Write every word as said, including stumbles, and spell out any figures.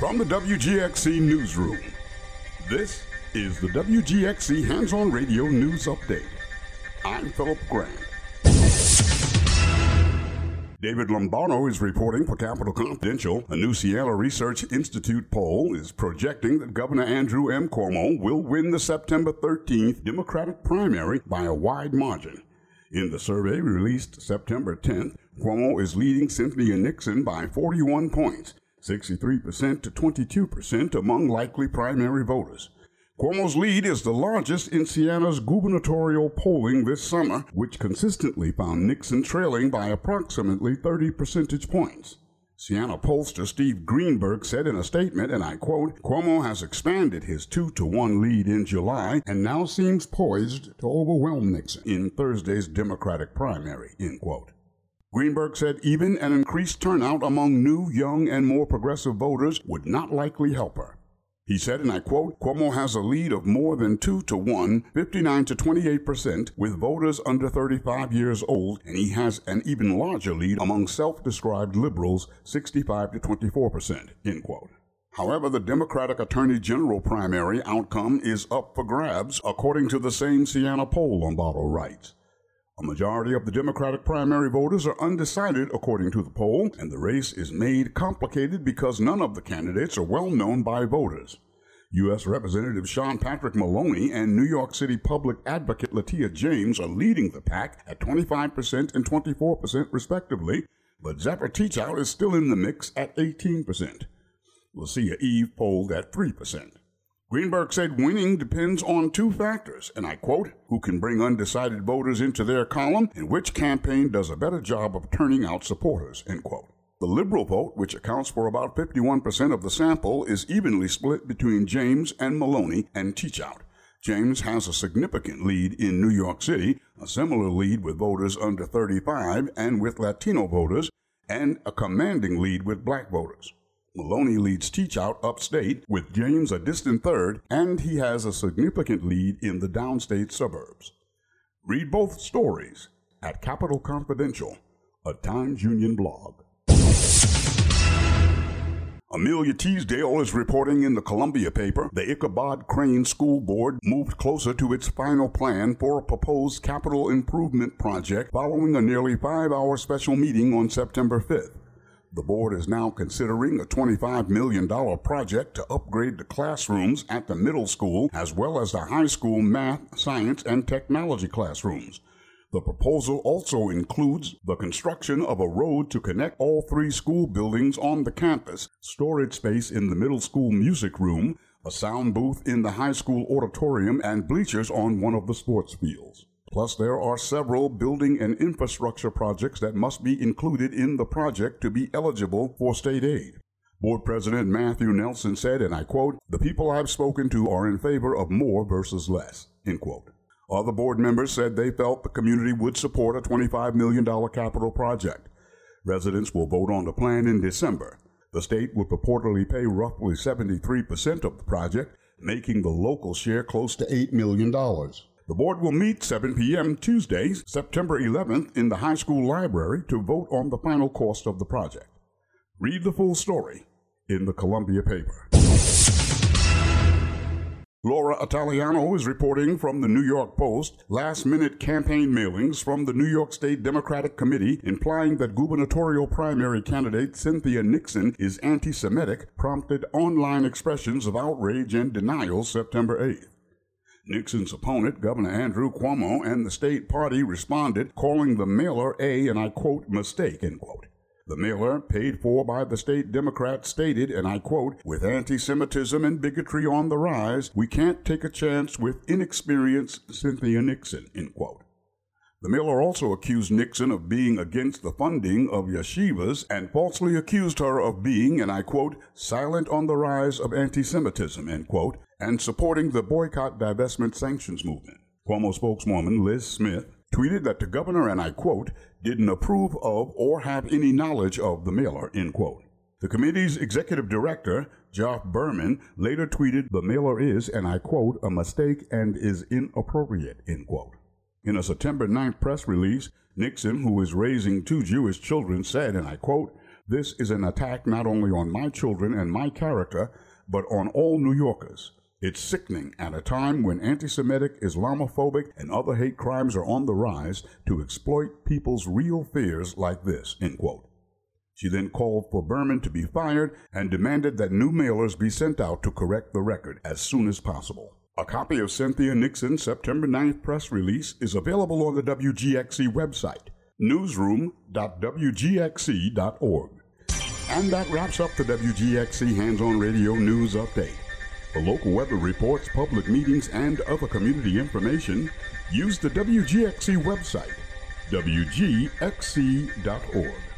From the W G X C Newsroom, this is the W G X C Hands-On Radio News Update. I'm Philip Grant. David Lombardo is reporting for Capital Confidential. A new Siena Research Institute poll is projecting that Governor Andrew M. Cuomo will win the September thirteenth Democratic primary by a wide margin. In the survey released September tenth, Cuomo is leading Cynthia Nixon by forty-one points, sixty-three percent to twenty-two percent among likely primary voters. Cuomo's lead is the largest in Siena's gubernatorial polling this summer, which consistently found Nixon trailing by approximately thirty percentage points. Siena pollster Steve Greenberg said in a statement, and I quote, "Cuomo has expanded his two to one lead in July and now seems poised to overwhelm Nixon in Thursday's Democratic primary," end quote. Greenberg said even an increased turnout among new, young, and more progressive voters would not likely help her. He said, and I quote, "Cuomo has a lead of more than two to one, fifty-nine to twenty-eight percent, with voters under thirty-five years old, and he has an even larger lead among self-described liberals, sixty-five to twenty-four percent, end quote. However, the Democratic Attorney General primary outcome is up for grabs, according to the same Siena poll, Lombardo writes. A majority of the Democratic primary voters are undecided, according to the poll, and the race is made complicated because none of the candidates are well known by voters. U S Representative Sean Patrick Maloney and New York City Public Advocate Letitia James are leading the pack at twenty-five percent and twenty-four percent respectively, but Zephyr Teachout is still in the mix at eighteen percent. Lucia Eve polled at three percent. Greenberg said winning depends on two factors, and I quote, "who can bring undecided voters into their column and which campaign does a better job of turning out supporters," end quote. The liberal vote, which accounts for about fifty-one percent of the sample, is evenly split between James and Maloney and Teachout. James has a significant lead in New York City, a similar lead with voters under thirty-five and with Latino voters, and a commanding lead with black voters. Maloney leads Teachout upstate, with James a distant third, and he has a significant lead in the downstate suburbs. Read both stories at Capital Confidential, a Times Union blog. Amelia Teasdale is reporting in the Columbia paper the Ichabod Crane School Board moved closer to its final plan for a proposed capital improvement project following a nearly five-hour special meeting on September fifth. The board is now considering a twenty-five million dollars project to upgrade the classrooms at the middle school as well as the high school math, science, and technology classrooms. The proposal also includes the construction of a road to connect all three school buildings on the campus, storage space in the middle school music room, a sound booth in the high school auditorium, and bleachers on one of the sports fields. Plus, there are several building and infrastructure projects that must be included in the project to be eligible for state aid. Board President Matthew Nelson said, and I quote, "The people I've spoken to are in favor of more versus less," end quote. Other board members said they felt the community would support a twenty-five million dollars capital project. Residents will vote on the plan in December. The state would purportedly pay roughly seventy-three percent of the project, making the local share close to eight million dollars. The board will meet seven p.m. Tuesday, September eleventh, in the high school library to vote on the final cost of the project. Read the full story in the Columbia paper. Laura Italiano is reporting from the New York Post last-minute campaign mailings from the New York State Democratic Committee implying that gubernatorial primary candidate Cynthia Nixon is anti-Semitic prompted online expressions of outrage and denial September eighth. Nixon's opponent, Governor Andrew Cuomo, and the state party responded, calling the mailer a, and I quote, "mistake," end quote. The mailer, paid for by the state Democrats, stated, and I quote, "With anti-Semitism and bigotry on the rise, we can't take a chance with inexperienced Cynthia Nixon," end quote. The mailer also accused Nixon of being against the funding of yeshivas and falsely accused her of being, and I quote, "silent on the rise of anti-Semitism," end quote, and supporting the boycott, divestment, sanctions movement. Cuomo spokeswoman Liz Smith tweeted that the governor, and I quote, "didn't approve of or have any knowledge of the mailer," end quote. The committee's executive director, Geoff Berman, later tweeted, "The mailer is, and I quote, a mistake and is inappropriate," end quote. In a September ninth press release, Nixon, who is raising two Jewish children, said, and I quote, This is an attack not only on my children and my character, but on all New Yorkers. It's sickening at a time when anti-Semitic, Islamophobic, and other hate crimes are on the rise to exploit people's real fears like this, end quote. She then called for Berman to be fired and demanded that new mailers be sent out to correct the record as soon as possible. A copy of Cynthia Nixon's September ninth press release is available on the W G X C website, newsroom dot w g x c dot org. And that wraps up the W G X C Hands-On Radio News Update. For local weather reports, public meetings, and other community information, use the W G X C website, w g x c dot org.